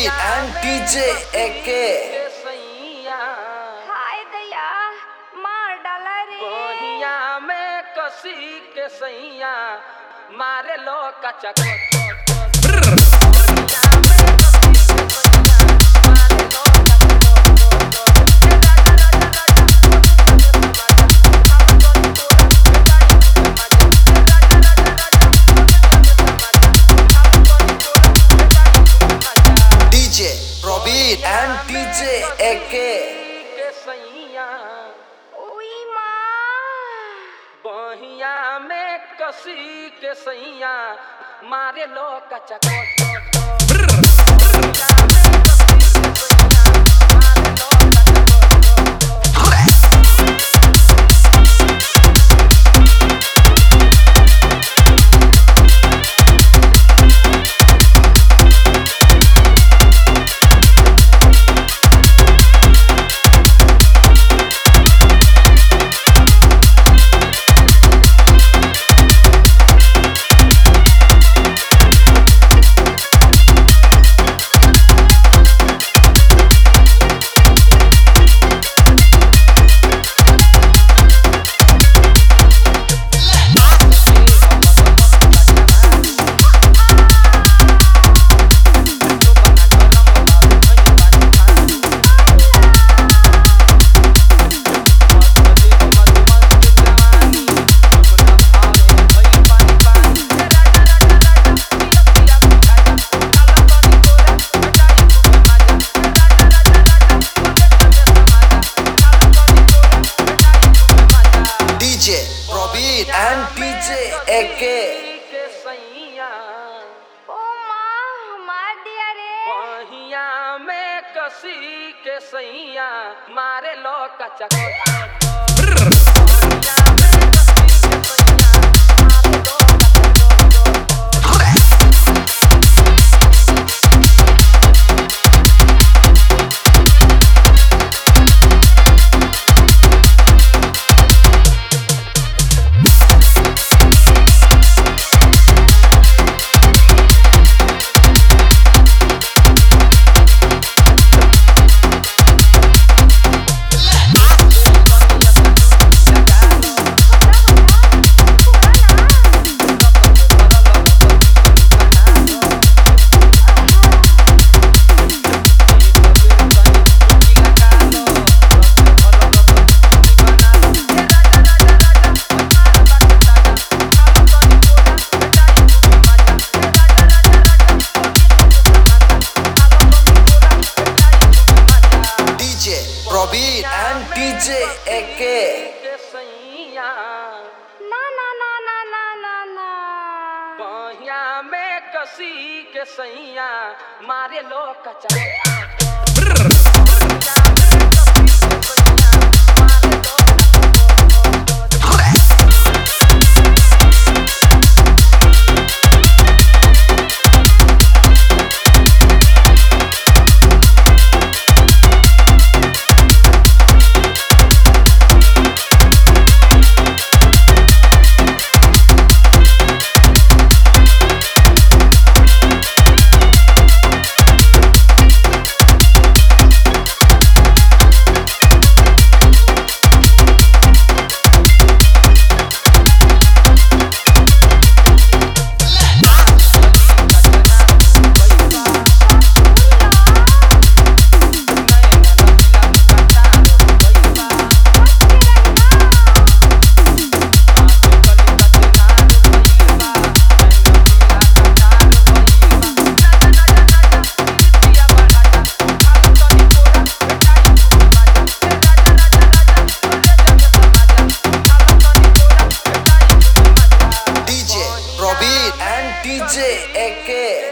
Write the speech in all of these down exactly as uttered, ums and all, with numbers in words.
Beat and D J A K। हाय दया मार डाला रे बहिया में कसी के सैया मारे लो कच्चा Beat and D J A K। ओई माँ बहिया में कसी के सैया मारे लो कच्चा Beat and D J A K। ओ माँ मार दिया रे बहिया में कसी के सैया मारे लो कच्चा Beat and D J A K। ना ना ना ना ना ना ना बहिया में कसी के सैया मारे लो कच्चा D J A K।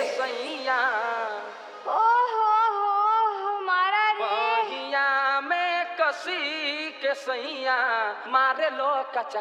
ओ हो हो मारा रे बहिया में कसी के सैया मारे लो कच्चा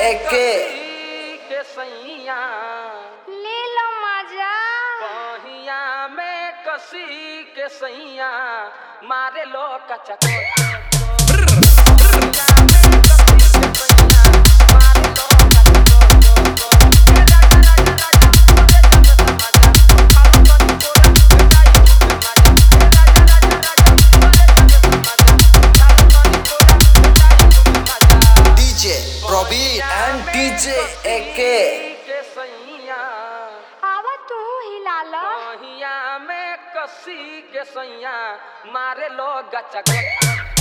एके के सैया ले लो मजा बहिया में कसी के सैया मारे लो कचा Robin and D J एके के सैया आवा तू हिला लो बहिया में कसी के सैया मारे लो गचा